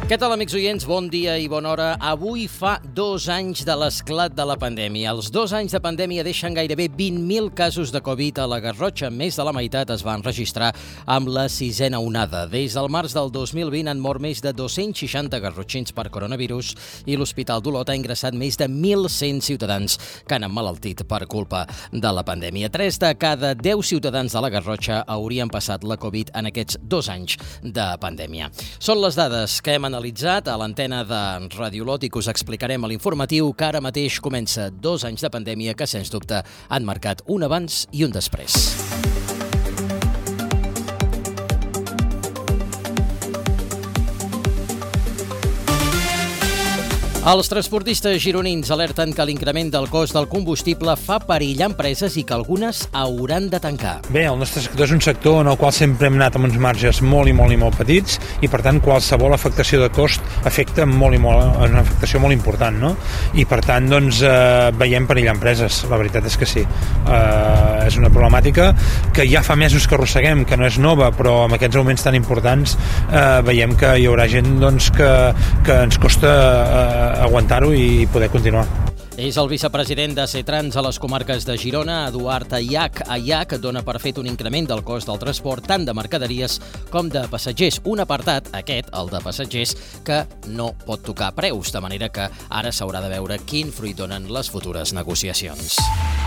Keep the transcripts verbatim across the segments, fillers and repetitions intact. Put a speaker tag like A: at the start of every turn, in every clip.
A: Què tal, amics oients? Bon dia i bona hora. Avui fa dos anys de l'esclat de la pandèmia. Els dos anys de pandèmia deixen gairebé vint mil casos de Covid a la Garrotxa. Més de la meitat es van registrar amb la sisena onada. Des del març del dos mil vint han mort més de dos-cents seixanta garrotxins per coronavirus i l'Hospital d'Olot ha ingressat més de mil cent ciutadans que han emmalaltit per culpa de la pandèmia. Tres de cada deu ciutadans de la Garrotxa haurien passat la Covid en aquests dos anys de pandèmia. Són les dades que hem analitzat analitzat a l'antena de Ràdio Olot i que us explicarem a l'informatiu que ara mateix comença dos anys de pandèmia que, sens dubte, han marcat un abans i un després. Els transportistes gironins alerten que l'increment del cost del combustible fa perillar empreses i que algunes hauran de tancar.
B: Bé, el nostre sector és un sector en el qual sempre hem anat amb uns marges molt i molt i molt petits i, per tant, qualsevol afectació de cost afecta molt i molt, és una afectació molt important, no? I, per tant, doncs, eh, veiem perillar empreses. La veritat és que sí. Eh, és una problemàtica que ja fa mesos que arrosseguem, que no és nova, però amb aquests augments tan importants eh, veiem que hi haurà gent doncs, que, que ens costa eh, aguantar-ho i poder continuar.
A: És el vicepresident de Cetrans a les comarques de Girona, Eduard Ayach. Ayach dona per fet un increment del cost del transport tant de mercaderies com de passatgers. Un apartat, aquest, el de passatgers, que no pot tocar preus, de manera que ara s'haurà de veure quin fruit donen les futures negociacions.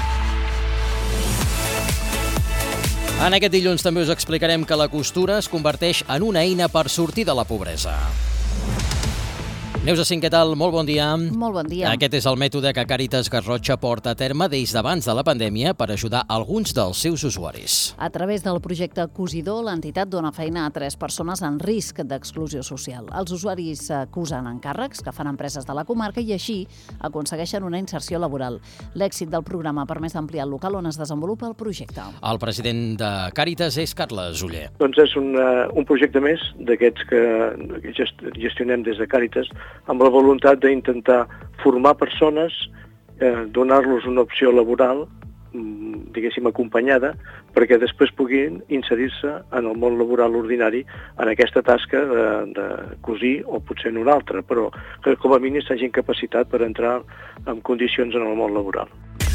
A: En aquest dilluns també us explicarem que la costura es converteix en una eina per sortir de la pobresa. Neus Assin, què tal? Molt bon dia.
C: Molt bon dia.
A: Aquest és el mètode que Càritas Garrotxa porta a terme des d'abans de la pandèmia per ajudar alguns dels seus usuaris.
C: A través del projecte Cosidor, l'entitat dona feina a tres persones en risc d'exclusió social. Els usuaris acusen encàrrecs que fan empreses de la comarca i així aconsegueixen una inserció laboral. L'èxit del programa ha permès ampliar el local on es desenvolupa el projecte.
A: El president de Càritas és Carles Oller.
D: Doncs és un, uh, un projecte més d'aquests que gest gestionem des de Càritas amb la voluntat d'intentar formar persones, eh, donar-los una opció laboral, diguéssim, acompanyada, perquè després puguin inserir-se en el món laboral ordinari en aquesta tasca de, de cosir o potser en una altra, però que com a mínim s'hagin capacitat per entrar en condicions en el món laboral.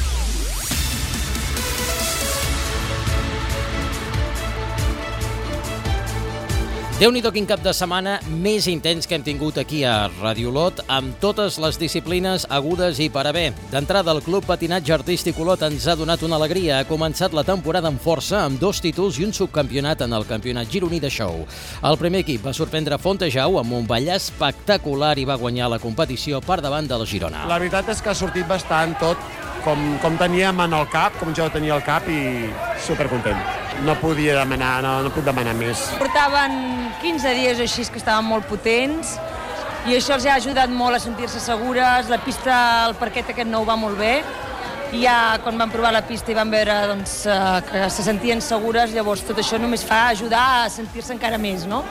A: Déu-n'hi-do quin cap de setmana més intens que hem tingut aquí a Ràdio Olot, amb totes les disciplines agudes i per a bé. D'entrada, el Club Patinatge Artístic Olot ens ha donat una alegria. Ha començat la temporada amb força, amb dos títols i un subcampionat en el campionat gironí de show. El primer equip va sorprendre Fontejau amb un ballar espectacular i va guanyar la competició per davant del Girona.
E: La veritat és que ha sortit bastant tot com, com teníem en el cap, com jo tenia al cap, i supercontent. No podia demanar, no, no puc demanar més.
F: Portaven quinze dies així que estaven molt potents i això els ha ajudat molt a sentir-se segures. La pista, el parquet aquest nou va molt bé i ja quan van provar la pista i van veure doncs, que se sentien segures, llavors tot això només fa ajudar a sentir-se encara més, no?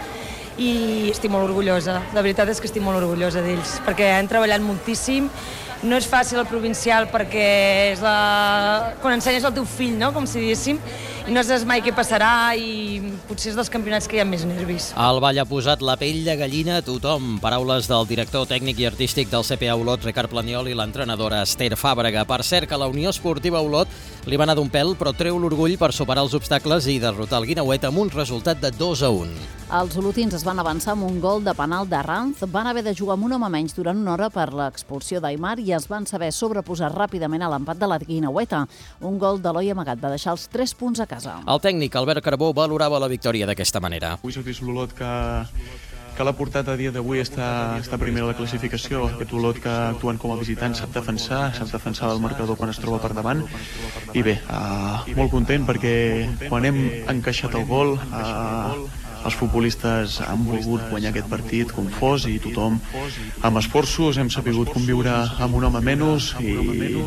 F: I estic molt orgullosa, la veritat és que estic molt orgullosa d'ells, perquè han treballat moltíssim. No és fàcil el provincial perquè és la... quan ensenyes el teu fill, no? Com si diguéssim, i no saps mai què passarà i potser és dels campionats que hi ha més nervis.
A: El ball ha posat la pell de gallina a tothom. Paraules del director tècnic i artístic del C P A Olot, Ricard Planiol, i l'entrenadora Esther Fàbrega. Per cert, que la Unió Esportiva Olot li va anar d'un pèl, però treu l'orgull per superar els obstacles i derrotar el Guineuet amb un resultat de dos a un.
C: Els olotins es van avançar amb un gol de penal de Ranz, van haver de jugar amb un home menys durant una hora per l'expulsió d'Aimar i es van saber sobreposar ràpidament a l'empat de la Guineueta. Un gol d'Eloi Amagat va deixar els tres punts a casa.
A: El tècnic Albert Carbó valorava la victòria d'aquesta manera.
G: Avui s'ha vist l'Olot que, que l'ha portat a dia d'avui està, està primera a la classificació. Aquest Olot que actuen com a visitant sap defensar, sap defensar el marcador quan es troba per davant. I bé, uh, molt content perquè quan hem encaixat el gol... Uh, els futbolistes han volgut guanyar aquest partit confós i tothom amb esforços hem sapigut conviure amb un home menys i,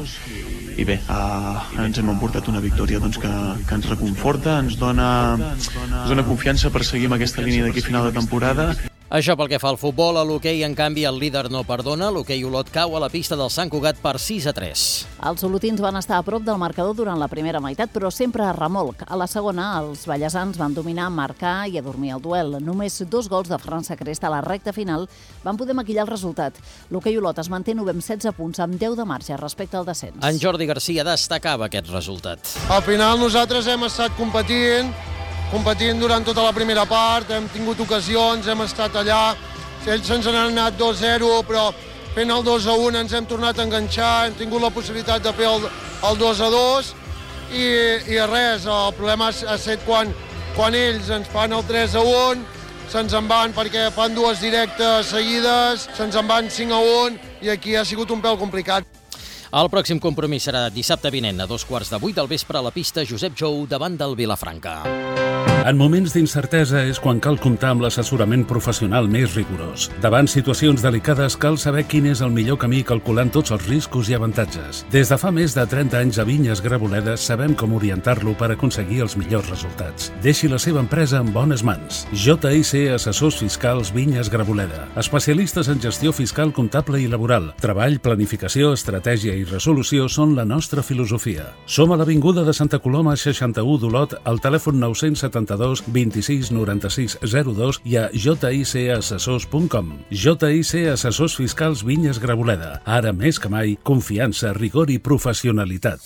G: i bé, uh, ens hem emportat una victòria doncs, que, que ens reconforta, ens dona, ens dona confiança per seguir amb aquesta línia d'aquí final de temporada.
A: Això pel que fa al futbol. A l'hoquei, en canvi, el líder no perdona. L'hoquei Olot cau a la pista del Sant Cugat per sis a tres.
C: Els olotins van estar a prop del marcador durant la primera meitat, però sempre a remolc. A la segona, els ballesans van dominar, marcar i adormir el duel. Només dos gols de Ferran Sacrest a la recta final van poder maquillar el resultat. L'hoquei Olot es manté novè amb setze punts, amb deu de marge respecte al descens.
A: En Jordi Garcia destacava aquest resultat.
H: Al final nosaltres hem estat competint, competint durant tota la primera part, hem tingut ocasions, hem estat allà, ells se'ns han anat dos a zero, però fent el dos a un ens hem tornat a enganxar, hem tingut la possibilitat de fer el, el dos a dos i, i res, el problema ha estat quan, quan ells ens fan el tres a un, se'ns en van perquè fan dues directes seguides, se'ns en van cinc a un i aquí ha sigut un pèl complicat.
A: El pròxim compromís serà dissabte vinent a dos quarts de vuit del vespre a la pista Josep Jou davant del Vilafranca.
I: En moments d'incertesa és quan cal comptar amb l'assessorament professional més rigorós. Davant situacions delicades cal saber quin és el millor camí calculant tots els riscos i avantatges. Des de fa més de trenta anys a Vinyes Graboledes sabem com orientar-lo per aconseguir els millors resultats. Deixi la seva empresa en bones mans. J I C Assessors Fiscals Vinyes Graboleda. Especialistes en gestió fiscal, comptable i laboral. Treball, planificació, estratègia i resolució són la nostra filosofia. Som a l'Avinguda de Santa Coloma seixanta-u d'Olot, al telèfon nou setanta-dos vint-i-sis noranta-sis zero dos i a j i c assessors punt com. J I C Assessors Fiscals Vinyes Graboleda. Ara més que mai, confiança, rigor i professionalitat.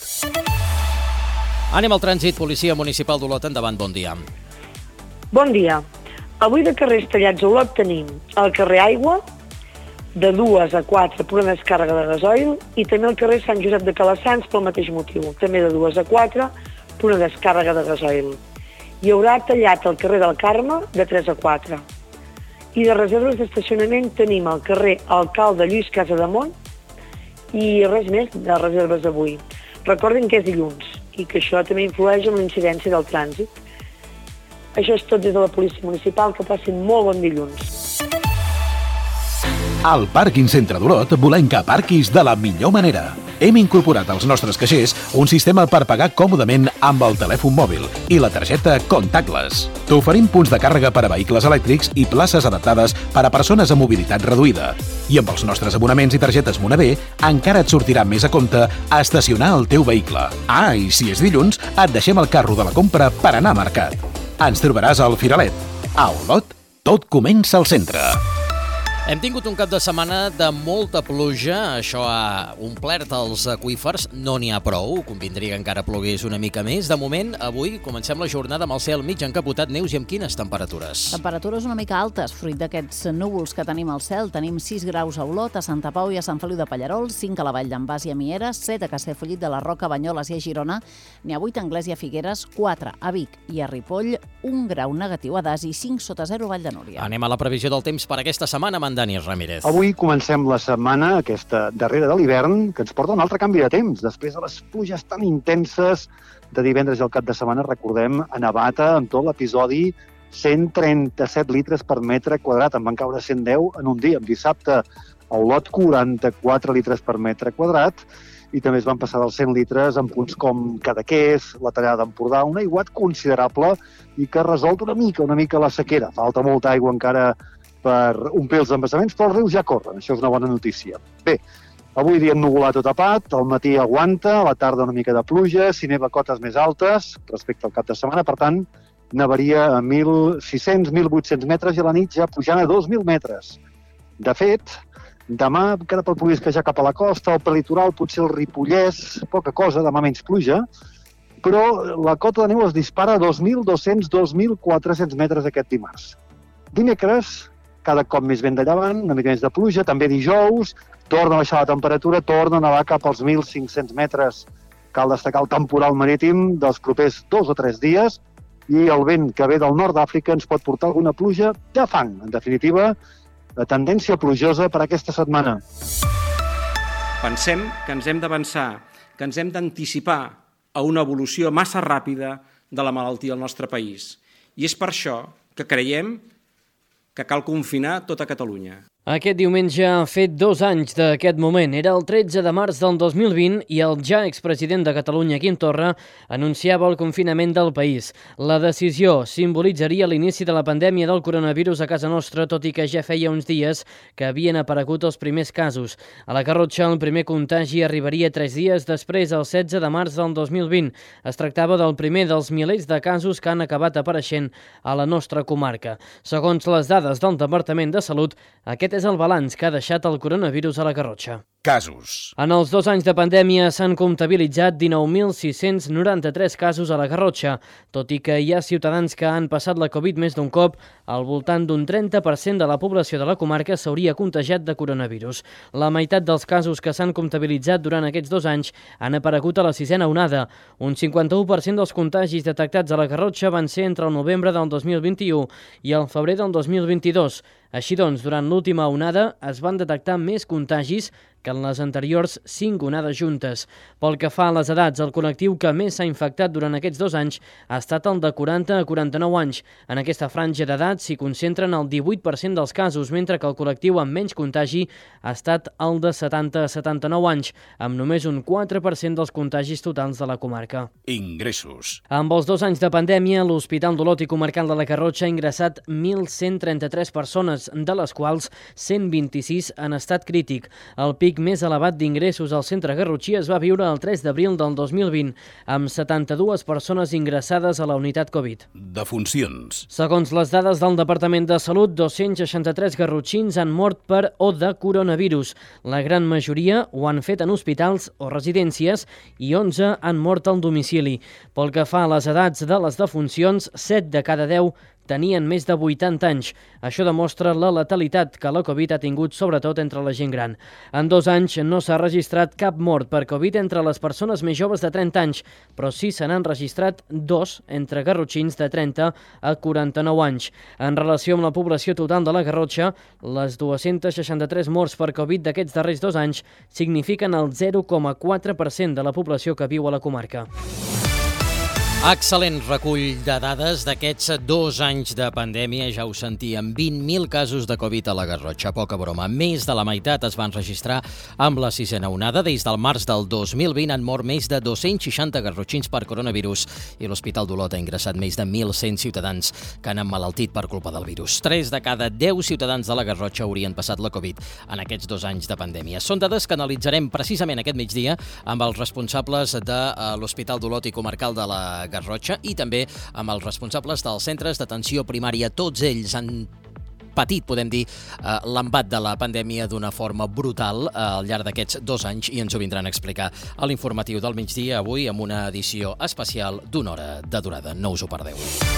A: Anem al trànsit. Policia Municipal d'Olot, endavant, bon dia.
J: Bon dia. Avui de carrers tallats a Olot tenim el carrer Aigua, de dues a quatre per una descàrrega de gasoil, i també el carrer Sant Josep de Calassans pel mateix motiu, també de dues a quatre per una descàrrega de gasoil. Hi haurà tallat el carrer del Carme de tres a quatre. I de reserves d'estacionament tenim el carrer Alcalde Lluís Casademont i res més de reserves avui. Recordin que és dilluns i que això també influeix en la incidència del trànsit. Això és tot des de la Policia Municipal, que passin molt bon dilluns.
K: Al Pàrquing Centre d'Olot volem que aparquis de la millor manera. Hem incorporat als nostres caixers un sistema per pagar còmodament amb el telèfon mòbil i la targeta Contactless. T'oferim punts de càrrega per a vehicles elèctrics i places adaptades per a persones amb mobilitat reduïda. I amb els nostres abonaments i targetes Monavé encara et sortirà més a compte a estacionar el teu vehicle. Ah, i si és dilluns, et deixem el carro de la compra per anar a mercat. Ens trobaràs al Firalet. A Olot, tot comença al centre.
A: Hem tingut un cap de setmana de molta pluja, això ha omplert els aqüífers, no n'hi ha prou, convindria que encara plogués una mica més. De moment, avui comencem la jornada amb el cel mig encapotat, Neus, i amb quines temperatures?
C: Temperatures una mica altes, fruit d'aquests núvols que tenim al cel. Tenim sis graus a Olot, a Santa Pau i a Sant Feliu de Pallerols, cinc a la Vall d'en Bas i a Mieres, set a Castellfollit de la Roca, Banyoles i a Girona, n'hi ha vuit a Anglès i a Figueres, quatre a Vic i a Ripoll, un grau negatiu a Das i cinc sota zero a Vall de Núria.
A: Anem a la previsió del temps per aquesta setmana amb en Dani Ramírez.
L: Avui comencem la setmana, aquesta darrera de l'hivern, que ens porta un altre canvi de temps. Després de les pluges tan intenses de divendres i el cap de setmana, recordem, a Navata, amb tot l'episodi, cent trenta-set litres per metre quadrat. En van caure cent deu en un dia. En dissabte, a Olot, quaranta-quatre litres per metre quadrat, i també es van passar dels cent litres en punts com Cadaqués, la Tallada d'Empordà, un aiguat considerable i que ha resolt una mica, una mica la sequera. Falta molta aigua encara per omplir els embassaments, però els rius ja corren. Això és una bona notícia. Bé, avui dia ennuvolat o tapat, al matí aguanta, a la tarda una mica de pluja, si neva cotes més altes respecte al cap de setmana, per tant, nevaria a mil sis-cents a mil vuit-cents metres i a la nit ja pujant a dos mil metres. De fet, demà encara pot polisquejar cap a la costa, al prelitoral, potser el Ripollès, poca cosa, demà menys pluja, però la cota de neu es dispara a dos mil dos-cents a dos mil quatre-cents metres aquest dimarts. Dimecres, cada cop més vent de llevant, una mica més de pluja, també dijous, torna a baixar la temperatura, torna a nevar cap als mil cinc-cents metres. Cal destacar el temporal marítim dels propers dos o tres dies i el vent que ve del nord d'Àfrica ens pot portar alguna pluja de fang. En definitiva, la tendència plujosa per aquesta setmana.
M: Pensem que ens hem d'avançar, que ens hem d'anticipar a una evolució massa ràpida de la malaltia al nostre país. I és per això que creiem que cal confinar tota Catalunya.
N: Aquest diumenge ha fet dos anys d'aquest moment. Era el tretze de març del dos mil vint i el ja expresident de Catalunya, Quim Torra, anunciava el confinament del país. La decisió simbolitzaria l'inici de la pandèmia del coronavirus a casa nostra, tot i que ja feia uns dies que havien aparegut els primers casos. A la Garrotxa, el primer contagi arribaria tres dies després, el setze de març del dos mil vint. Es tractava del primer dels milers de casos que han acabat apareixent a la nostra comarca. Segons les dades del Departament de Salut, aquest és el balanç que ha deixat el coronavirus a la Garrotxa.
O: Casos.
N: En els dos anys de pandèmia s'han comptabilitzat dinou mil sis-cents noranta-tres casos a la Garrotxa, tot i que hi ha ciutadans que han passat la Covid més d'un cop, al voltant d'un trenta per cent de la població de la comarca s'hauria contagiat de coronavirus. La meitat dels casos que s'han comptabilitzat durant aquests dos anys han aparegut a la sisena onada. Un cinquanta-u per cent dels contagis detectats a la Garrotxa van ser entre el novembre del dos mil vint-i-u i el febrer del dos mil vint-i-dos. Així doncs, durant l'última onada es van detectar més contagis que en les anteriors cinc onades juntes. Pel que fa a les edats, el col·lectiu que més s'ha infectat durant aquests dos anys ha estat el de quaranta a quaranta-nou anys. En aquesta franja d'edat s'hi concentren el divuit per cent dels casos, mentre que el col·lectiu amb menys contagi ha estat el de setanta a setanta-nou anys, amb només un quatre per cent dels contagis totals de la comarca.
O: Ingressos.
N: Amb els dos anys de pandèmia, l'Hospital d'Olot i Comarcal de la Garrotxa ha ingressat mil cent trenta-tres persones, de les quals cent vint-i-sis en estat crític. El pic més elevat d'ingressos al centre garrotxí es va viure el tres d'abril del dos mil vint, amb setanta-dues persones ingressades a la unitat Covid.
O: Defuncions.
N: Segons les dades del Departament de Salut, dos-cents seixanta-tres garrotxins han mort per o de coronavirus. La gran majoria ho han fet en hospitals o residències i onze han mort al domicili. Pel que fa a les edats de les defuncions, set de cada deu tenien més de vuitanta anys. Això demostra la letalitat que la Covid ha tingut sobretot entre la gent gran. En dos anys no s'ha registrat cap mort per Covid entre les persones més joves de trenta anys, però sí se n'han registrat dos entre garrotxins de trenta a quaranta-nou anys. En relació amb la població total de la Garrotxa, les dues-centes seixanta-tres morts per Covid d'aquests darrers dos anys signifiquen el zero coma quatre per cent de la població que viu a la comarca.
A: Excel·lent recull de dades d'aquests dos anys de pandèmia, ja ho sentíem, vint mil casos de Covid a la Garrotxa, poca broma. Més de la meitat es van registrar amb la sisena onada. Des del març del dos mil vint han mort més de dos-cents seixanta garrotxins per coronavirus i l'Hospital d'Olot ha ingressat més de mil cent ciutadans que han emmalaltit per culpa del virus. Tres de cada deu ciutadans de la Garrotxa haurien passat la Covid en aquests dos anys de pandèmia. Són dades que analitzarem precisament aquest migdia amb els responsables de l'Hospital d'Olot i Comarcal de la Garrotxa i també amb els responsables dels centres d'atenció primària. Tots ells han patit, podem dir, l'embat de la pandèmia d'una forma brutal al llarg d'aquests dos anys i ens ho vindran a explicar a l'informatiu del migdia avui amb una edició especial d'una hora de durada. No us ho perdeu.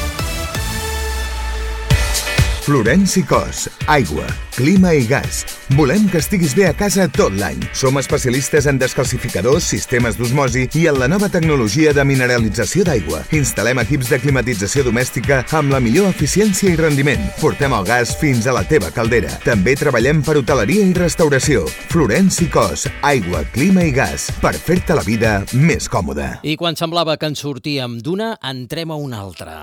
P: Florenci Cos, aigua, clima i gas. Volem que estiguis bé a casa tot l'any. Som especialistes en descalcificadors, sistemes d'osmosi i en la nova tecnologia de mineralització d'aigua. Instal·lem equips de climatització domèstica amb la millor eficiència i rendiment. Portem el gas fins a la teva caldera. També treballem per hoteleria i restauració. Florenci Cos, aigua, clima i gas. Per fer-te la vida més còmoda.
A: I quan semblava que en sortíem d'una, entrem a una altra.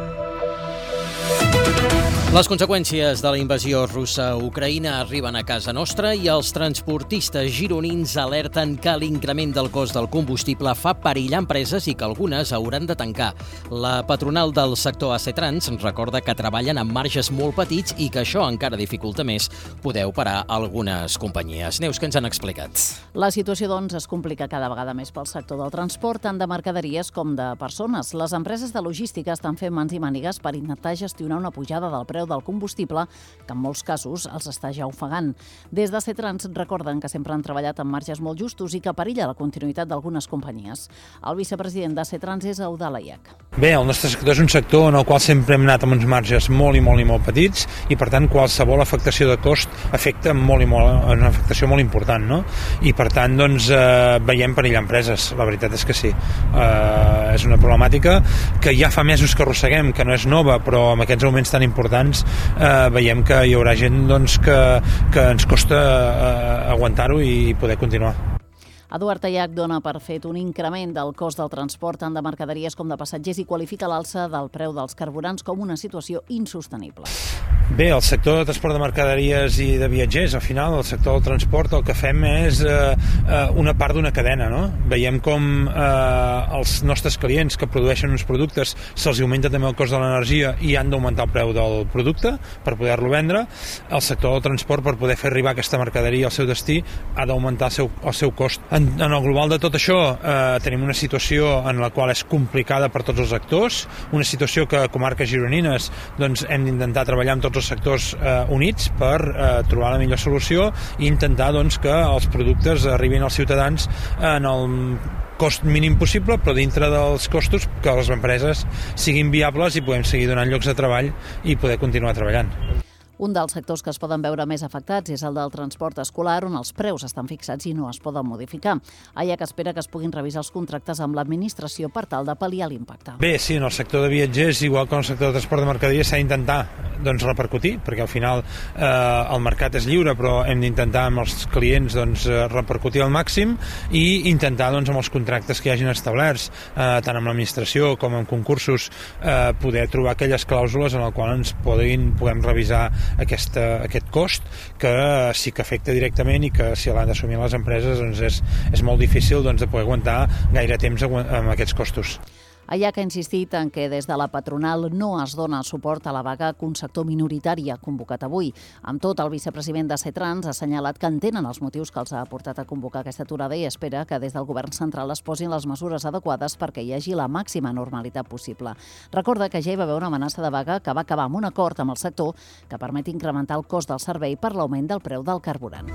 A: Les conseqüències de la invasió russa a Ucraïna arriben a casa nostra i els transportistes gironins alerten que l'increment del cost del combustible fa perillar empreses i que algunes hauran de tancar. La patronal del sector A C Trans recorda que treballen amb marges molt petits i que això encara dificulta més poder operar algunes companyies. Neus, què ens han explicat?
C: La situació, doncs, es complica cada vegada més pel sector del transport, tant de mercaderies com de persones. Les empreses de logística estan fent mans i mànigues per intentar gestionar una pujada del preu del combustible, que en molts casos els està ja ofegant. Des de C Trans recorden que sempre han treballat amb marges molt justos i que perilla la continuïtat d'algunes companyies. El vicepresident de C Trans és Eudald Aiac.
B: Bé, el nostre sector és un sector en el qual sempre hem anat amb uns marges molt i molt i molt petits i, per tant, qualsevol afectació de cost afecta molt i molt, una afectació molt important, no? I, per tant, doncs, eh, veiem perillar empreses. La veritat és que sí. Eh, és una problemàtica que ja fa mesos que arrosseguem, que no és nova, però amb aquests augments tan importants eh, veiem que hi haurà gent doncs, que, que ens costa eh, aguantar-ho i poder continuar.
C: Eduard Tallac dona per fet un increment del cost del transport tant de mercaderies com de passatgers i qualifica l'alça del preu dels carburants com una situació insostenible.
B: Bé, el sector de transport de mercaderies i de viatgers, al final, el sector del transport, el que fem és eh, una part d'una cadena, no? Veiem com eh, els nostres clients que produeixen uns productes se'ls augmenta també el cost de l'energia i han d'augmentar el preu del producte per poder-lo vendre. El sector del transport, per poder fer arribar aquesta mercaderia al seu destí, ha d'augmentar el seu, el seu cost. En, en el global de tot això eh, tenim una situació en la qual és complicada per tots els actors, una situació que a comarques gironines doncs, hem d'intentar treballar amb tots els sectors eh, units per eh, trobar la millor solució i intentar doncs, que els productes arribin als ciutadans en el cost mínim possible, però dintre dels costos que les empreses siguin viables i podem seguir donant llocs de treball i poder continuar treballant.
C: Un dels sectors que es poden veure més afectats és el del transport escolar, on els preus estan fixats i no es poden modificar. Allà que espera que es puguin revisar els contractes amb l'administració per tal de pal·liar l'impacte.
B: Bé, sí, en el sector de viatgers, igual que en el sector de transport de mercaderies, s'ha d'intentar doncs, repercutir, perquè al final eh, el mercat és lliure, però hem d'intentar amb els clients doncs, repercutir al màxim i intentar doncs, amb els contractes que hi hagin establerts, eh, tant amb l'administració com amb concursos, eh, poder trobar aquelles clàusules en les quals ens puguin, puguem revisar Aquesta, aquest cost que sí que afecta directament i que si l'han d'assumir les empreses doncs és, és molt difícil doncs, de poder aguantar gaire temps amb aquests costos.
C: Allà que ha insistit en que des de la patronal no es dona suport a la vaga que un sector minoritari ha convocat avui. Amb tot, el vicepresident de Setrans ha assenyalat que entenen els motius que els ha portat a convocar aquesta aturada i espera que des del govern central es posin les mesures adequades perquè hi hagi la màxima normalitat possible. Recorda que ja hi va haver una amenaça de vaga que va acabar amb un acord amb el sector que permet incrementar el cost del servei per l'augment del preu del carburant.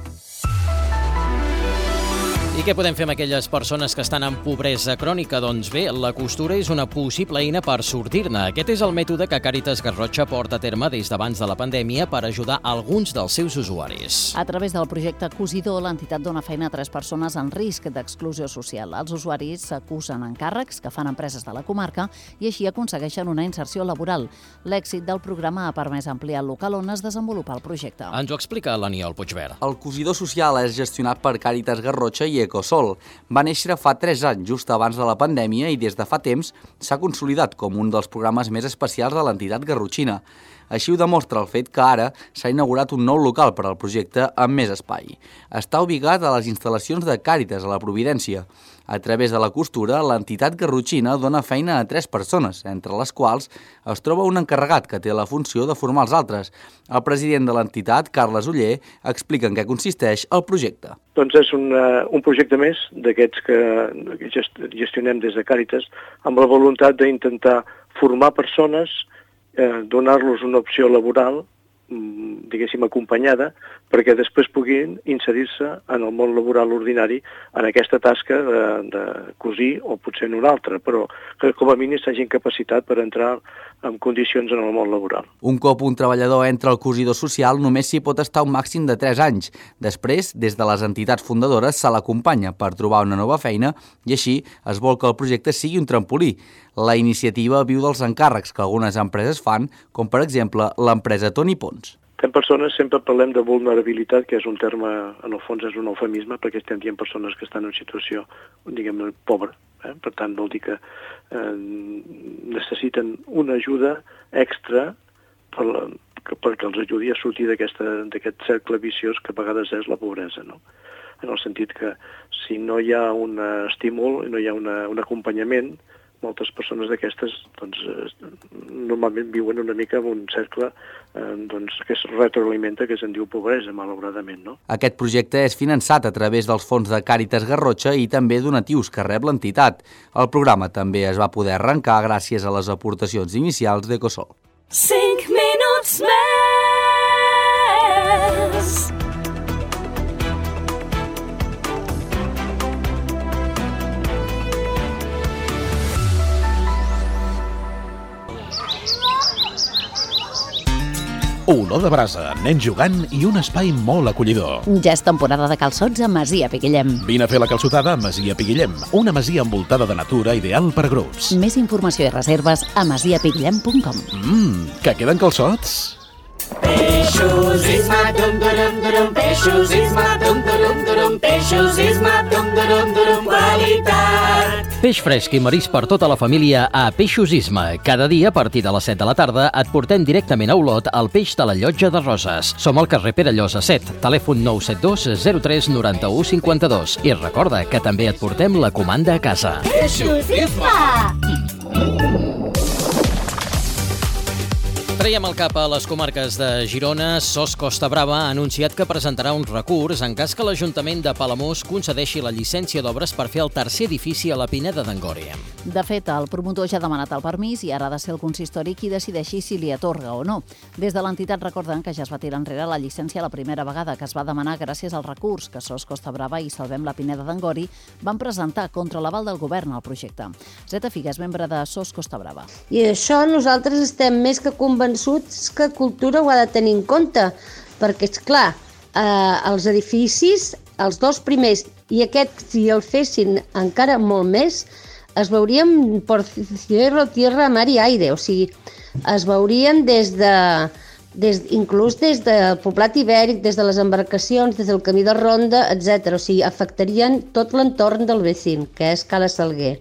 A: I què podem fer amb aquelles persones que estan en pobresa crònica? Doncs bé, la costura és una possible eina per sortir-ne. Aquest és el mètode que Càritas Garrotxa porta a terme des d'abans de la pandèmia per ajudar alguns dels seus usuaris.
C: A través del projecte Cosidor, l'entitat dona feina a tres persones en risc d'exclusió social. Els usuaris s'acusen encàrrecs que fan empreses de la comarca i així aconsegueixen una inserció laboral. L'èxit del programa ha permès ampliar el local on es desenvolupa el projecte.
A: Ens ho explica l'Aniol Puigverd.
Q: El Cosidor Social és gestionat per Càritas Garrotxa i Ecosol. Va néixer fa tres anys, just abans de la pandèmia, i des de fa temps s'ha consolidat com un dels programes més especials de l'entitat garrotxina. Així ho demostra el fet que ara s'ha inaugurat un nou local per al projecte amb més espai. Està ubicat a les instal·lacions de Càritas a la Providència. A través de la costura, l'entitat garrotxina dona feina a tres persones, entre les quals es troba un encarregat que té la funció de formar els altres. El president de l'entitat, Carles Oller, explica en què consisteix el projecte.
D: Doncs és un, uh, un projecte més d'aquests que gestionem des de Càritas amb la voluntat d'intentar formar persones, eh, donar-los una opció laboral, diguéssim, acompanyada, perquè després puguin inserir-se en el món laboral ordinari en aquesta tasca de, de cosir o potser en una altra, però que com a mínim s'hagin capacitat per entrar en condicions en el món laboral.
Q: Un cop un treballador entra al cosidor social, només s'hi pot estar un màxim de tres anys. Després, des de les entitats fundadores, se l'acompanya per trobar una nova feina i així es vol que el projecte sigui un trampolí. La iniciativa viu dels encàrrecs que algunes empreses fan, com per exemple l'empresa Toni Pons.
D: En persones sempre parlem de vulnerabilitat, que és un terme, en el fons és un eufemisme, perquè estem dient persones que estan en situació, diguem-ne, pobra. Eh? Per tant, vol dir que eh, necessiten una ajuda extra per la, que, perquè els ajudi a sortir d'aquest cercle viciós que a vegades és la pobresa, no? En el sentit que si no hi ha un estímul, no hi ha una, un acompanyament, moltes persones d'aquestes doncs, normalment viuen una mica en un cercle eh, doncs, que es retroalimenta, que se'n diu pobresa, malauradament. No?
Q: Aquest projecte és finançat a través dels fons de Càritas Garrotxa i també donatius que rep l'entitat. El programa també es va poder arrencar gràcies a les aportacions inicials d'Ecosol.
R: Cinc minuts més!
K: Olor de brasa, nens jugant i un espai molt acollidor.
C: Ja és temporada de calçots a Masia Piguillem.
K: Vine a fer la calçotada a Masia Piguillem, una masia envoltada de natura ideal per a grups.
C: Més informació i reserves a masia piguillem punt com.
K: Mmm, que queden calçots?
R: Peixos, isma, dum, durum, durum, peixos, isma, dum, durum, durum, peixos, isma, dum, durum. durum, durum, qualitat.
A: Peix fresc i marisc per tota la família a Peixos Isma. Cada dia, a partir de les set de la tarda, et portem directament a Olot el peix de la Llotja de Roses. Som al carrer Pere Llosa set, telèfon nou set dos zero tres noranta-u cinquanta-dos. I recorda que també et portem la comanda a casa.
R: Peixos Isma!
A: Traiem el cap a les comarques de Girona. Sos Costa Brava ha anunciat que presentarà un recurs en cas que l'Ajuntament de Palamós concedeixi la llicència d'obres per fer el tercer edifici a la Pineda d'Angori.
C: De fet, el promotor ja ha demanat el permís i ara ha de ser el consistori qui decideixi si li atorga o no. Des de l'entitat recorden que ja es va tirar enrere la llicència la primera vegada que es va demanar gràcies al recurs que Sos Costa Brava i Salvem la Pineda d'Angori van presentar contra l'aval del govern al projecte. Zeta Figues, membre de Sos Costa Brava.
S: I això nosaltres estem més que convençuts que cultura ho ha de tenir en compte, perquè, és clar, eh, els edificis, els dos primers, i aquest, si el fessin encara molt més, es veurien por cielo, tierra, mar i aire, o sigui, es veurien des de, des, inclús des del poblat ibèric, des de les embarcacions, des del camí de ronda, etcètera. O sigui, afectarien tot l'entorn del vecin, que és Cala Salguer.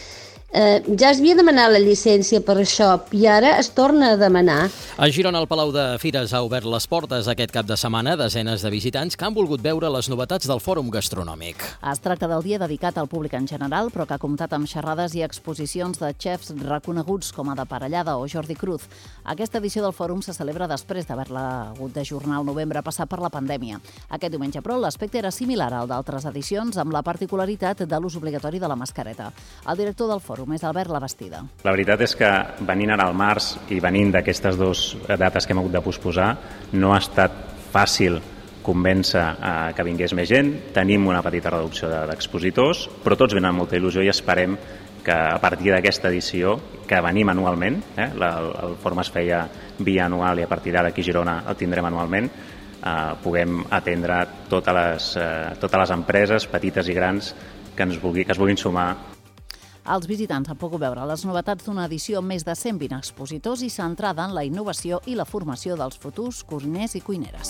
S: Eh, ja es havia demanat la llicència per això i ara es torna a demanar.
A: A Girona, el Palau de Fires ha obert les portes aquest cap de setmana a desenes de visitants que han volgut veure les novetats del Fòrum Gastronòmic.
C: Es tracta del dia dedicat al públic en general, però que ha comptat amb xerrades i exposicions de xefs reconeguts com a de Parellada o Jordi Cruz. Aquesta edició del Fòrum se celebra després d'haver-la hagut d'ajornar al novembre passat per la pandèmia. Aquest diumenge, però, l'aspecte era similar al d'altres edicions, amb la particularitat de l'ús obligatori de la mascareta. El director del Fòrum és Albert Labastida.
T: La veritat és que venint ara al març i venint d'aquestes dues dates que hem hagut de posposar, no ha estat fàcil convèncer eh, que vingués més gent. Tenim una petita reducció d'expositors, però tots venen amb molta il·lusió i esperem que a partir d'aquesta edició, que venim anualment, eh, la, el Fòrum es feia bianual i a partir d'ara aquí a Girona el tindrem anualment, eh, puguem atendre totes les, eh, totes les empreses, petites i grans, que, ens vulgui, que es vulguin sumar.
C: Els visitants han pogut veure les novetats d'una edició amb més de cent vint expositors i centrada en la innovació i la formació dels futurs cuiners i cuineres.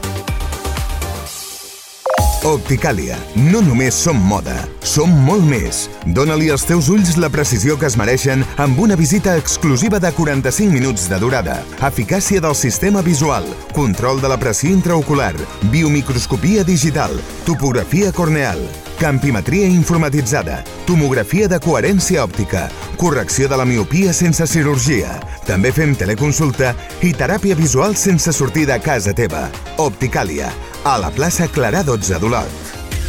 P: Opticàlia. No només som moda, som molt més. Dóna-li als teus ulls la precisió que es mereixen amb una visita exclusiva de quaranta-cinc minuts de durada. Eficàcia del sistema visual, control de la pressió intraocular, biomicroscopia digital, topografia corneal, campimetria informatitzada, tomografia de coherència òptica, correcció de la miopia sense cirurgia. També fem teleconsulta i teràpia visual sense sortir de casa teva. Opticàlia, a la plaça Clarà dotze d'Olot.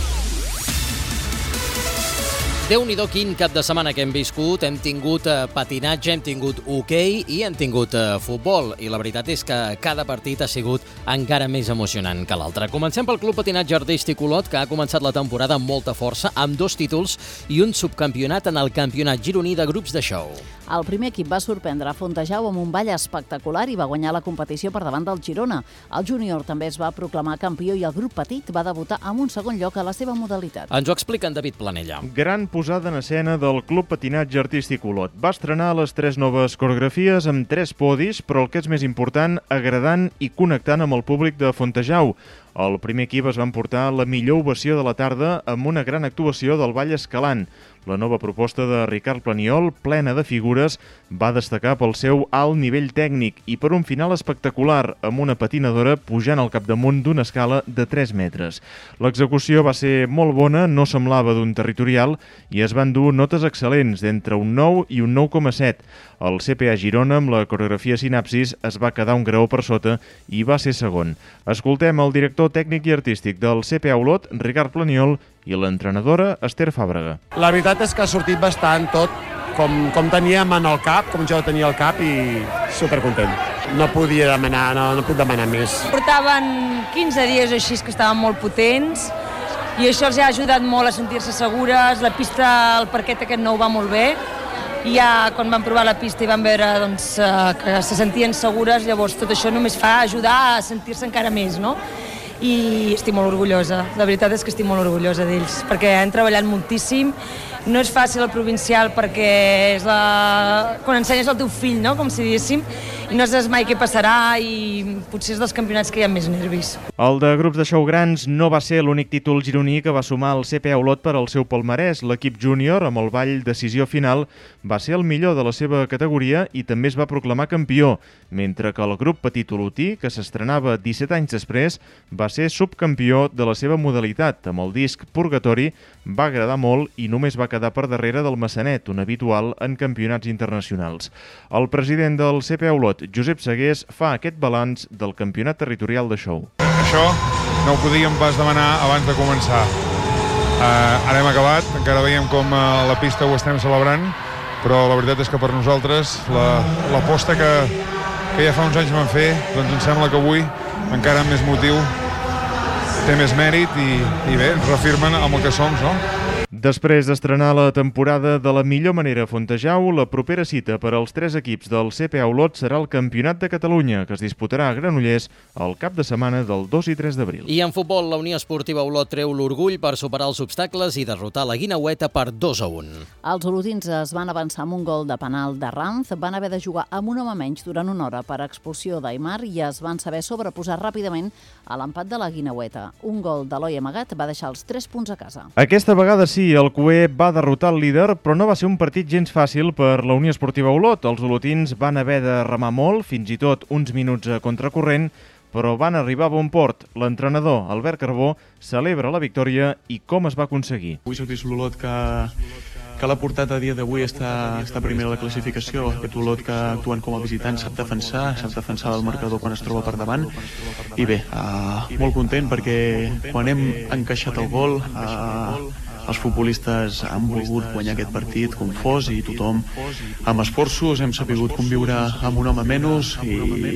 A: Déu-n'hi-do quin cap de setmana que hem viscut. Hem tingut eh, patinatge, hem tingut hoquei i hem tingut eh, futbol. I la veritat és que cada partit ha sigut encara més emocionant que l'altre. Comencem pel Club Patinatge Artístic Olot, que ha començat la temporada amb molta força, amb dos títols i un subcampionat en el Campionat gironí de grups de show.
C: El primer equip va sorprendre a Fontejau amb un ball espectacular i va guanyar la competició per davant del Girona. El júnior també es va proclamar campió i el grup petit va debutar amb un segon lloc a la seva modalitat.
A: Ens ho explica en David Planella.
U: Gran posada en escena del Club Patinatge Artístic Olot. Va estrenar les tres noves coreografies amb tres podis, però el que és més important, agradant i connectant amb el públic de Fontejau. El primer equip es va emportar la millor ovació de la tarda amb una gran actuació del ball escalant. La nova proposta de Ricard Planiol, plena de figures, va destacar pel seu alt nivell tècnic i per un final espectacular, amb una patinadora pujant al capdamunt d'una escala de tres metres. L'execució va ser molt bona, no semblava d'un territorial, i es van dur notes excel·lents d'entre un nou i un nou coma set. El C P A Girona, amb la coreografia Sinapsis, es va quedar un graó per sota i va ser segon. Escoltem el director tècnic i artístic del C P A Olot, Ricard Planiol, i l'entrenadora Esther Fàbrega.
E: La veritat és que ha sortit bastant tot com, com teníem en el cap, com jo tenia al cap, i supercontent. No podia demanar, no, no puc demanar més.
F: Portaven quinze dies així que estaven molt potents i això els ha ajudat molt a sentir-se segures. La pista, el parquet aquest nou va molt bé. I ja quan van provar la pista i van veure doncs, que se sentien segures, llavors tot això només fa ajudar a sentir-se encara més, no? I estic molt orgullosa, la veritat és que estic molt orgullosa d'ells, perquè han treballat moltíssim. No és fàcil el provincial perquè és la... quan ensenyes el teu fill, no? Com si diguéssim, no saps mai què passarà i potser és dels campionats que hi ha més nervis.
U: El de grups de xou grans no va ser l'únic títol gironí que va sumar el C P A Olot per al seu palmarès. L'equip júnior, amb el ball decisió final, va ser el millor de la seva categoria i també es va proclamar campió, mentre que el grup petit olotí, que s'estrenava disset anys després, va ser subcampió de la seva modalitat. Amb el disc Purgatori va agradar molt i només va quedar per darrere del Massanet, un habitual en campionats internacionals. El president del C P A Olot, Josep Segués, fa aquest balanç del campionat territorial de xou.
G: Això no ho podíem pas demanar abans de començar. Uh, ara hem acabat, encara veiem com uh, la pista ho estem celebrant, però la veritat és que per nosaltres l'aposta la, que, que ja fa uns anys vam fer, doncs em sembla que avui encara amb més motiu té més mèrit i, i bé, ens reafirmen amb el que som, no?
U: Després d'estrenar la temporada de la millor manera a Fontejau, la propera cita per als tres equips del C P A Olot serà el Campionat de Catalunya, que es disputarà a Granollers el cap de setmana del dos i tres d'abril.
A: I en futbol, la Unió Esportiva Olot treu l'orgull per superar els obstacles i derrotar la Guineueta per dos a un.
C: Els olotins es van avançar amb un gol de penal de Ranz, van haver de jugar amb un home menys durant una hora per expulsió d'Aimar i es van saber sobreposar ràpidament a l'empat de la Guineueta. Un gol d'Eloi Amagat va deixar els tres punts a casa.
U: Aquesta vegada sí, el Cué va derrotar el líder, però no va ser un partit gens fàcil per la Unió Esportiva Olot. Els olotins van haver de remar molt, fins i tot uns minuts a contracorrent, però van arribar a bon port. L'entrenador, Albert Carbó, celebra la victòria i com es va aconseguir.
V: Avui s'ha vist l'Olot que, que l'ha portat a dia d'avui està, està primer a la classificació. Aquest Olot que actuen com a visitant sap defensar, sap defensar el marcador quan es troba per davant. I bé, uh, molt content perquè quan hem encaixat el gol, uh, els futbolistes han volgut guanyar aquest partit confós i tothom amb esforços hem sabut conviure amb un home menys i,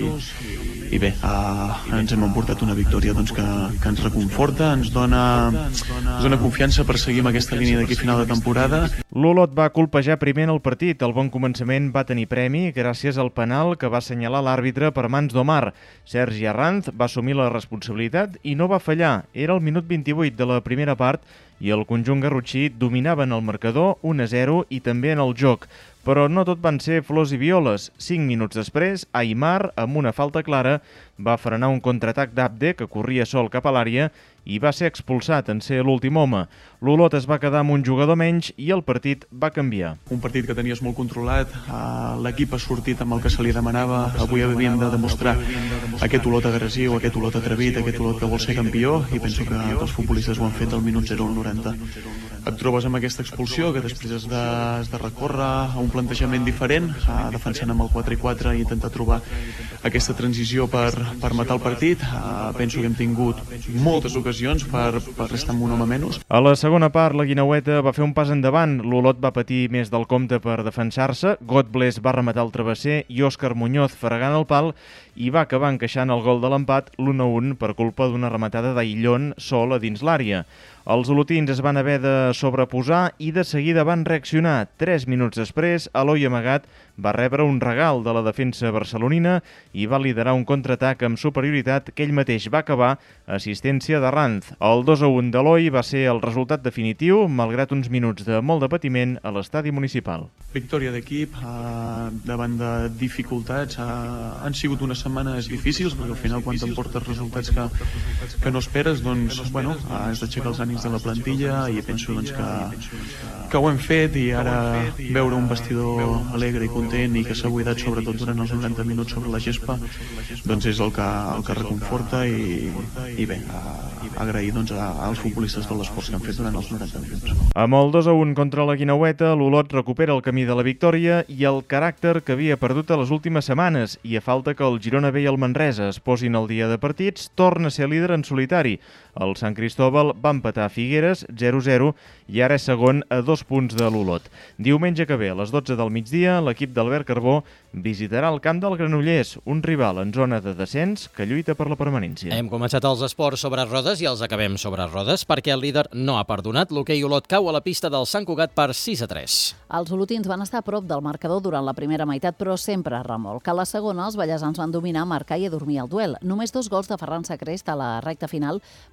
V: i bé, uh, ens hem emportat una victòria doncs, que, que ens reconforta, ens dona, ens dona confiança per seguir amb aquesta línia d'aquí final de temporada.
U: L'Olot va colpejar primer en el partit. El bon començament va tenir premi gràcies al penal que va assenyalar l'àrbitre per mans d'Omar. Sergi Arranz va assumir la responsabilitat i no va fallar. Era el minut vint-i-vuit de la primera part i el conjunt garrotxí dominava en el marcador un a zero i també en el joc. Però no tot van ser flors i violes. Cinc minuts després, Aimar, amb una falta clara, va frenar un contraatac d'Abde que corria sol cap a l'àrea i va ser expulsat en ser l'últim home. L'Olot es va quedar amb un jugador menys i el partit va canviar.
V: Un partit que tenies molt controlat, l'equip ha sortit amb el que se li demanava, avui havíem de demostrar aquest Olot agressiu, aquest Olot atrevit, aquest Olot que vol ser campió i penso que els futbolistes ho han fet al minut zero al noranta. Et trobes amb aquesta expulsió que després has de, has de recórrer a un plantejament diferent, defensant amb el quatre i quatre i intentar trobar aquesta transició per, per matar el partit. Penso que hem tingut moltes ocasions per, per restar amb un home menys.
U: A la segona part, la Guineueta va fer un pas endavant. L'Olot va patir més del compte per defensar-se. Godbless va rematar el travesser i Òscar Muñoz fregant el pal i va acabar encaixant el gol de l'empat l'u a un per culpa d'una rematada d'Aillón sol a dins l'àrea. Els olotins es van haver de sobreposar i de seguida van reaccionar. Tres minuts després, Eloi Amagat va rebre un regal de la defensa barcelonina i va liderar un contraatac amb superioritat que ell mateix va acabar assistència de Ranz. El dos a un d'Eloi va ser el resultat definitiu, malgrat uns minuts de molt de patiment a l'estadi municipal.
V: Victòria d'equip, eh, davant de dificultats. Eh, han sigut unes setmanes difícils, perquè al final quan t'emportes resultats que, que no esperes, doncs, bueno, has d'aixecar els ànims de la plantilla i penso doncs, que, que ho hem fet i ara veure un vestidor alegre i content i que s'ha buidat sobretot durant els noranta minuts sobre la gespa doncs és el que, el que reconforta i, i bé, agrair doncs, als futbolistes de l'esforç que han fet durant els noranta minuts.
U: Amb el dos a un contra la Guineueta, l'Olot recupera el camí de la victòria i el caràcter que havia perdut a les últimes setmanes i a falta que el Girona B i el Manresa es posin al dia de partits, torna a ser líder en solitari. El Sant Cristóbal va empatar a Figueres zero a zero i ara és segon a dos punts de l'Olot. Diumenge que ve, a les dotze del migdia, l'equip d'Albert Carbó visitarà el camp del Granollers, un rival en zona de descens que lluita per la permanència.
A: Hem començat els esports sobre rodes i els acabem sobre rodes perquè el líder no ha perdonat. L'hoquei Olot cau a la pista del Sant Cugat per sis a tres.
C: Els olotins van estar a prop del marcador durant la primera meitat, però sempre a remolc. A la segona, els ballesans van dominar, marcar i adormir el duel. Només dos gols de Ferran Sacrest a la recta final van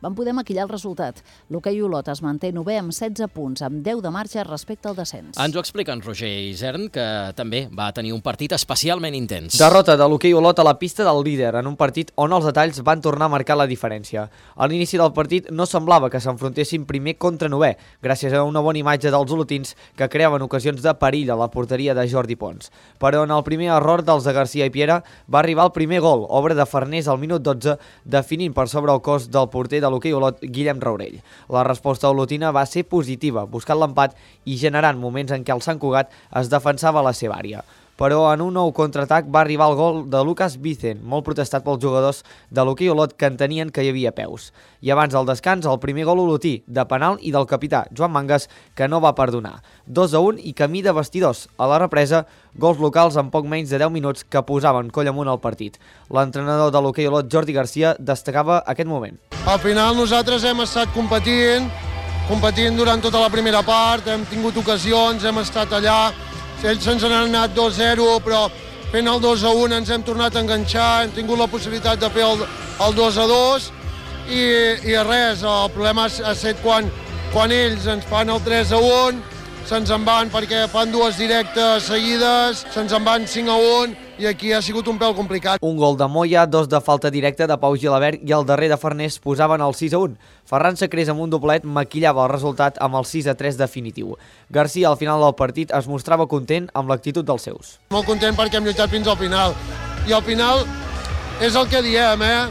C: van poder maquillar el resultat. L'hoquei Olot es manté novè amb setze punts, amb deu de marge respecte al descens.
A: Ens ho explica en Roger Isern, que també va tenir un partit especialment intens.
H: Derrota de l'hoquei Olot a la pista del líder, en un partit on els detalls van tornar a marcar la diferència. A l'inici del partit no semblava que s'enfrontessin primer contra novè, gràcies a una bona imatge dels olotins que creaven ocasions de perill a la porteria de Jordi Pons. Però en el primer error dels de Garcia i Piera va arribar el primer gol, obra de Farners al minut dotze, definint per sobre el cos del porter de l'hoquei Olot, Guillem Raurell. La resposta olotina va ser positiva, buscant l'empat i generant moments en què el Sant Cugat es defensava a la seva àrea. Però en un nou contraatac va arribar el gol de Lucas Vicen, molt protestat pels jugadors de l'hoquei Olot que entenien que hi havia peus. I abans del descans, el primer gol olotí, de penal i del capità, Joan Mangas, que no va perdonar. dos a un i camí de vestidors. A la represa, gols locals en poc menys de deu minuts que posaven coll amunt al partit. L'entrenador de l'hoquei Olot, Jordi Garcia, destacava aquest moment.
I: Al final nosaltres hem estat competint, competint durant tota la primera part, hem tingut ocasions, hem estat allà. Ells se'ns han anat dos a zero, però fent el dos a un ens hem tornat a enganxar, hem tingut la possibilitat de fer el, el dos a dos i, i res, el problema ha estat quan, quan ells ens fan el tres a un, se'ns en van perquè fan dues directes seguides, se'ns en van cinc a un i aquí ha sigut un pèl complicat.
H: Un gol de Moya, dos de falta directa de Pau Gilabert i el darrer de Farners posaven el sis a un. Ferran Sacrés amb un doblet maquillava el resultat amb el sis a tres definitiu. Garcia al final del partit es mostrava content amb l'actitud dels seus.
I: Molt content perquè hem lluitat fins al final i al final és el que diem, eh?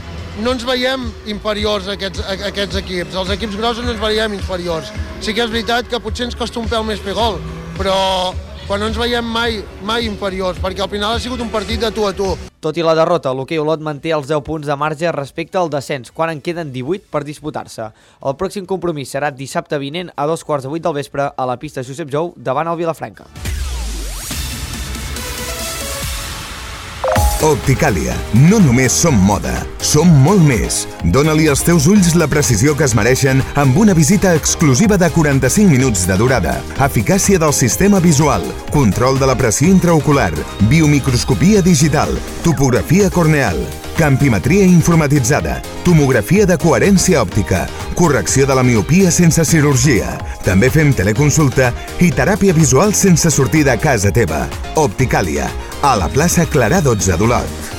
I: No ens veiem inferiors a aquests, a aquests equips. Els equips grossos no ens veiem inferiors. Sí que és veritat que potser ens costa un pèl més fer gol, però quan no ens veiem mai, mai inferiors, perquè al final ha sigut un partit de tu a tu.
H: Tot i la derrota, l'hoquei Olot manté els deu punts de marge respecte al descens, quan en queden divuit per disputar-se. El pròxim compromís serà dissabte vinent a dos quarts de vuit del vespre a la pista Josep Jou davant el Vilafranca.
P: Opticàlia. No només som moda, som molt més. Dóna-li als teus ulls la precisió que es mereixen amb una visita exclusiva de quaranta-cinc minuts de durada. Eficàcia del sistema visual, control de la pressió intraocular, biomicroscopia digital, topografia corneal, campimetria informatitzada, tomografia de coherència òptica, correcció de la miopia sense cirurgia. També fem teleconsulta i teràpia visual sense sortir de casa teva. Opticàlia, a la plaça Clarà dotze d'Olot.